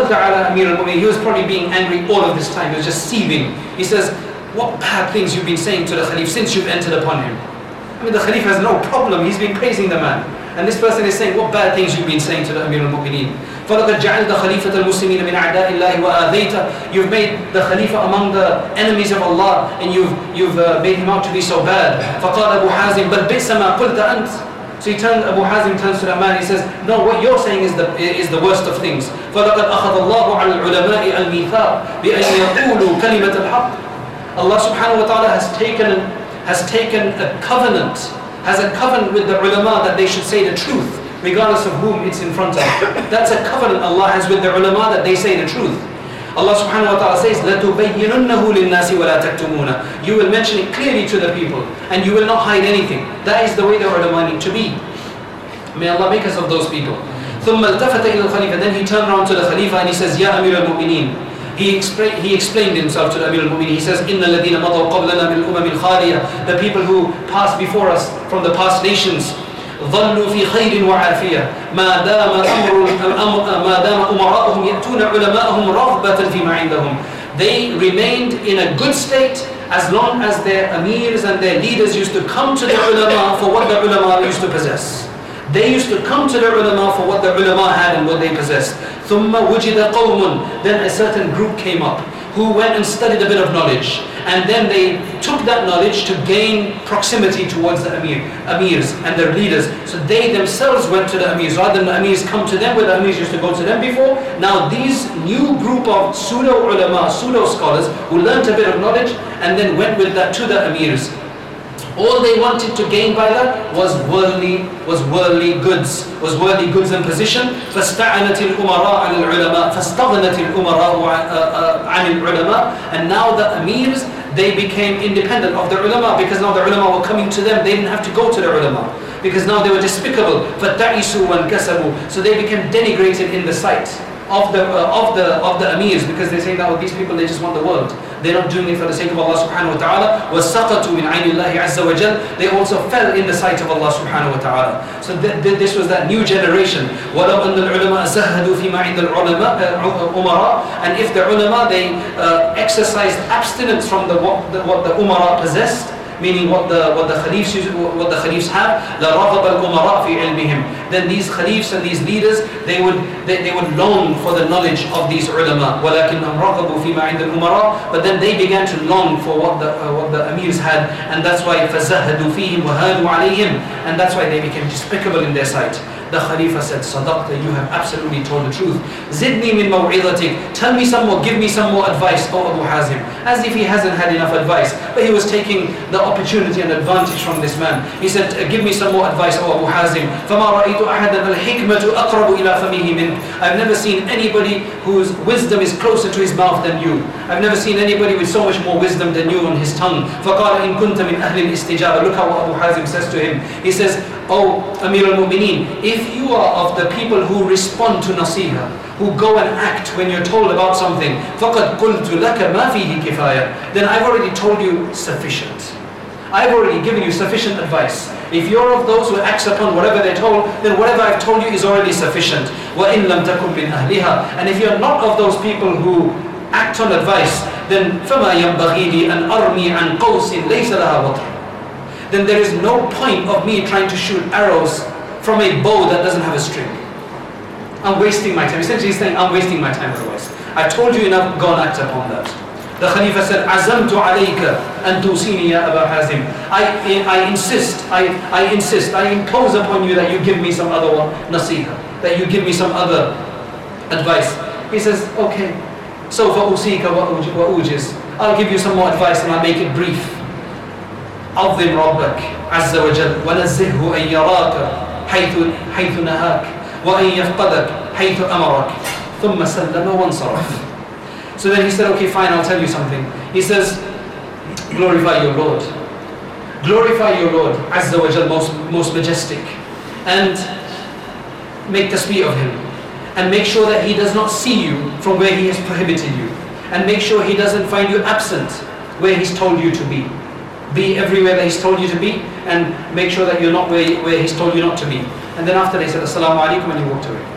was probably being angry all of this time. He was just seething. He says, what bad things you've been saying to the Khalif since you've entered upon him. I mean, the Khalif has no problem. He's been praising the man. And this person is saying, what bad things you've been saying to the Amir al-Mu'mineen. فَلَقَدْ جَعَلْتَ خَلِيفَةَ الْمُسْلِمِينَ مِنْ أَعْدَاءِ اللَّهِ وَآذَيْتَ. You've made the Khalifa among the enemies of Allah, and you've, you've uh, made him out to be so bad. فَقَالَ أَبُو حَازِمْ بَلْ بِئْسَ مَا قُلْتَ أَنْتَ. So he turned, Abu Hazim turns to the man, he says, no, what you're saying is the is the worst of things. فَلَقَدْ أَخَذَ اللَّهُ عَلَى الْعُلَمَاءِ الْمِيثَاقِ بِأَنْ يَقُولُوا كَلِمَةَ الْحَقِّ. Allah subhanahu wa ta'ala has taken, has taken a covenant, has a covenant with the ulama that they should say the truth, regardless of whom it's in front of. That's a covenant Allah has with the ulama that they say the truth. Allah subhanahu wa ta'ala says, لَتُبَيِّنُنَّهُ لِلنَّاسِ وَلَا تَكْتُمُونَ. You will mention it clearly to the people, and you will not hide anything. That is the way the ulama need to be. May Allah make us of those people. ثُمَّ الْتَفَتَ إِلَى الْخَلِيفَةِ. Then he turned around to the Khalifa and he says, يَا أَمِيرَ الْمُؤْمِنِينَ. He, expra- he explained himself to the Amir al-Mu'mineen. He says, إِنَّ الَّذِينَ مَضَوْا قَبْلَنَا مِنْ الْأُمَمِ الْخَالِيَةِ. The people who passed before us from the past nations, ظلوا في خير وعافية ما دام أمر ما دام أمراءهم يأتون علماءهم رغبة فيما عندهم. They remained in a good state as long as their amirs and their leaders used to come to the ulama for what the ulama used to possess. They used to come to the ulama for what the ulama had and what they possessed. ثم وجد قوم. Then a certain group came up who went and studied a bit of knowledge, and then they took that knowledge to gain proximity towards the amir, amirs and their leaders. So they themselves went to the amirs rather than the amirs come to them, where the amirs used to go to them before. Now these new group of pseudo ulama, pseudo scholars who learnt a bit of knowledge and then went with that to the amirs. All they wanted to gain by that was worldly, was worldly goods, was worldly goods and position. فَاسْتَعَنَتِ الْأُمَرَاءَ عَنِ الْعُلَمَاء فَاسْتَغْنَتِ الْأُمَرَاءُ عَنِ الْعُلَمَاء. And now the amirs, they became independent of the ulama, because now the ulama were coming to them. They didn't have to go to the ulama, because now they were despicable. فَتَعِسُوا وَانْكَسَبُوا. So they became denigrated in the sight of the uh, of the of the amirs, because they say that well, these people, they just want the world. They're not doing it for the sake of Allah subhanahu wa ta'ala. وَسَقَطُوا مِنْ عَيْنِ اللَّهِ عَزَّ وَجَلَّ. They also fell in the sight of Allah subhanahu wa ta'ala. So th- th- this was that new generation. وَلَوْ أَنَّ الْعُلَمَاءَ زَهَدُوا فِي مَا عِنْدَ الْعُمَرَاء. And if the ulama, they uh, exercised abstinence from the what, the what the umara possessed, meaning what the what the khalifs what the khalifs have, لَرَغَبَ الْأُمَرَاء فِي عِلْمِهِمْ. Then these khalifs and these leaders, they would they, they would long for the knowledge of these ulama. وَلَكِنَّهُمْ رَغَبُوا فِي مَا عِنْدَ الْأُمَرَاء. But then they began to long for what the uh, what the amirs had, and that's why فَزَهَدُوا فِيهِمْ وَهَانُوا عَلَيْهِمْ. And that's why they became despicable in their sight. The Khalifa said, Sadaqta, you have absolutely told the truth. Zidni min maw'idatik, tell me some more, give me some more advice, O Abu Hazim. As if he hasn't had enough advice, but he was taking the opportunity and advantage from this man. He said, give me some more advice, O Abu Hazim. فَمَا رَأَيْتُ أَحَدًا الْحِكْمَةُ أَقْرَبُ إِلَى فَمِهِ مِنْ. I've never seen anybody whose wisdom is closer to his mouth than you. I've never seen anybody with so much more wisdom than you on his tongue. فَقَالَ إِن كُنْتَ مِنْ أَهْلِ الْإِسْتِجَابَةِ. Look how Abu Hazim says to him. He says, Oh Amir al-Mu'mineen, if you are of the people who respond to nasiha, who go and act when you're told about something, فَقَدْ قُلْتُ لَكَ مَا فِيهِ كِفَايَةً, then I've already told you sufficient. I've already given you sufficient advice. If you're of those who acts upon whatever they're told, then whatever I've told you is already sufficient. وَإِن لَمْ تَكُمْ مِنْ أَهْلِهَا. And if you're not of those people who act on advice, then فَمَا يَنْبَغِي لِي أَنْ أَرْمِي عَنْ قَوْسٍ لَيْسَ لَهَا وَطْرٍ. Then there is no point of me trying to shoot arrows from a bow that doesn't have a string. I'm wasting my time. Essentially he's saying, I'm wasting my time otherwise. I told you enough, go and act upon that. The Khalifa said, عَزَمْتُ عَلَيْكَ أَن تُوصِينِي يَا أَبَا حَازِمٍ. I, I insist, I, I insist, I impose upon you that you give me some other one, nasiha, that you give me some other advice. He says, okay, so فَأُوصِيكَ وَأُوجِزْ. I'll give you some more advice and I'll make it brief. عظم ربك عز وجل ونزهه أن يراك حيث حيث نهاك وأن يفقدك حيث أمرك ثم سلم وانصرف. So then he said, okay, fine, I'll tell you something. He says, glorify your Lord. Glorify your Lord, Azza wa Jal, most, most majestic. And make tasbih of him. And make sure that he does not see you from where he has prohibited you. And make sure he doesn't find you absent where he's told you to be. Be everywhere that he's told you to be, and make sure that you're not where, where he's told you not to be. And then after they said, Assalamu alaikum, and he walked away.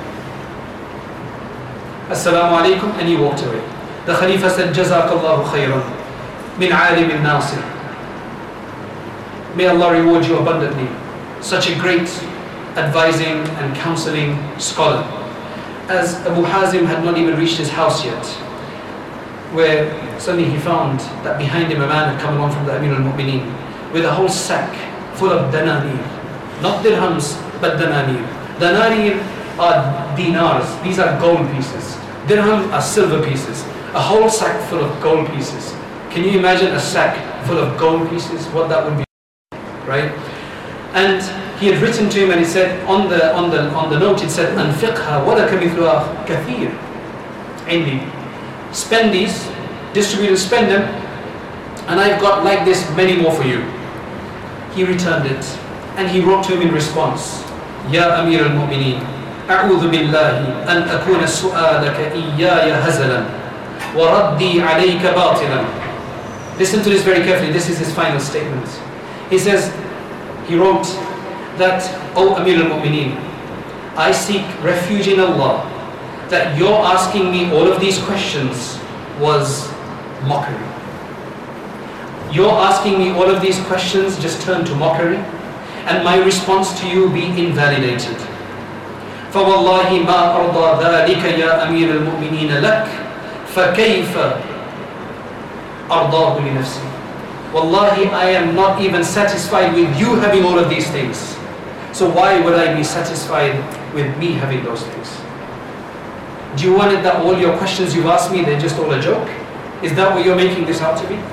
Assalamu alaikum, and he walked away. The Khalifa said, Jazakallahu khayran min alim nasir. May Allah reward you abundantly. Such a great advising and counseling scholar. As Abu Hazim had not even reached his house yet, where suddenly he found that behind him a man had come along from the Amir al-Mu'mineen with a whole sack full of dananir. Not dirhams, but dananir. Dananir are dinars. These are gold pieces. Dirhams are silver pieces. A whole sack full of gold pieces. Can you imagine a sack full of gold pieces? What that would be, right? And he had written to him and he said, on the on the on the note it said, أنفقها ولك مثلها كثير عندي. Spend these, distribute and spend them, and I've got like this many more for you. He returned it, and he wrote to him in response, Ya Amir al-Mu'mineen, أعوذ بالله أن أكون سؤالك إياي هزلا وردي عليك باطلا. Listen to this very carefully. This is his final statement. He says, he wrote that, O Amir al-Mu'mineen, I seek refuge in Allah that your asking me all of these questions was mockery. Your asking me all of these questions just turned to mockery, and my response to you be invalidated. فَوَاللَّهِ مَا أَرْضَى ذَلِكَ يَا أَمِيرَ الْمُؤْمِنِينَ لَكَ فَكَيْفَ أَرْضَاهُ لِنَفْسِي. Wallahi, I am not even satisfied with you having all of these things. So why would I be satisfied with me having those things? Do you want it that all your questions you've asked me, they're just all a joke? Is that what you're making this out to be?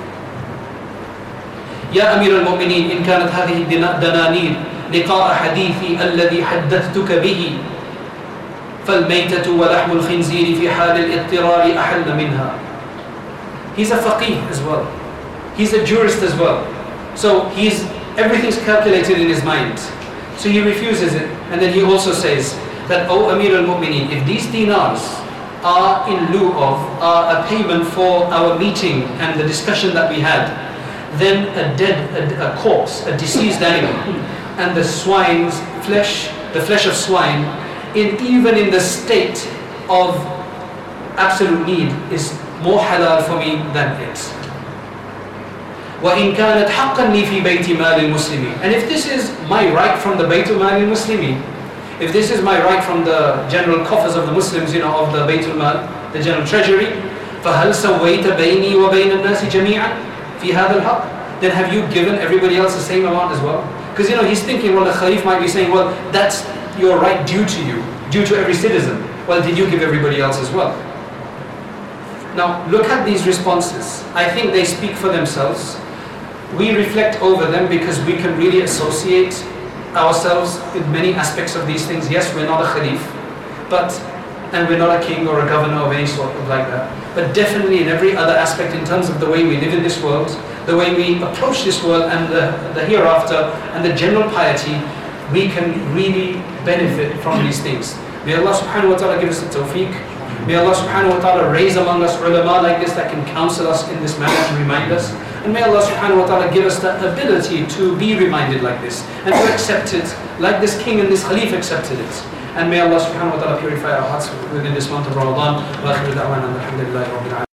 يا أمير المؤمنين إن كانت هذه الدنانير لقاء حديثي الذي حدثتك به فالميتة ولحم الخنزير في حال الاضطرار أحل منها. He's a faqih as well. He's a jurist as well. So he's everything's calculated in his mind. So he refuses it, and then he also says that, O Amir al-Mu'mineen, if these dinars are in lieu of, are a payment for our meeting and the discussion that we had, then a dead, a, a corpse, a deceased animal, and the swine's flesh, the flesh of swine, in even in the state of absolute need, is more halal for me than it. وَإِنْ كَانَتْ حَقًّا لِي فِي بَيْتِ مَالِ الْمُسْلِمِينَ. And if this is my right from the Baytul Mal al-Muslimin, if this is my right from the general coffers of the Muslims, you know, of the Baytul Mal, the general treasury, فَهَلْ سَوَّيْتَ بَيْنِي وَبَيْنَ النَّاسِ جَمِيعًا فِي هَذَا الْحَقِّ. Then have you given everybody else the same amount as well? Because, you know, he's thinking, well, the Khalif might be saying, well, that's, your right due to you, due to every citizen. Well, did you give everybody else as well? Now, look at these responses. I think they speak for themselves. We reflect over them because we can really associate ourselves in many aspects of these things. Yes, we're not a Khalif, but, and we're not a king or a governor of any sort of like that. But definitely in every other aspect, in terms of the way we live in this world, the way we approach this world and the, the hereafter, and the general piety, we can really benefit from these things. May Allah subhanahu wa ta'ala give us the tawfiq. May Allah subhanahu wa ta'ala raise among us ulama like this that can counsel us in this manner and remind us. And may Allah subhanahu wa ta'ala give us the ability to be reminded like this and to accept it like this king and this Khalif accepted it. And may Allah subhanahu wa ta'ala purify our hearts within this month of Ramadan.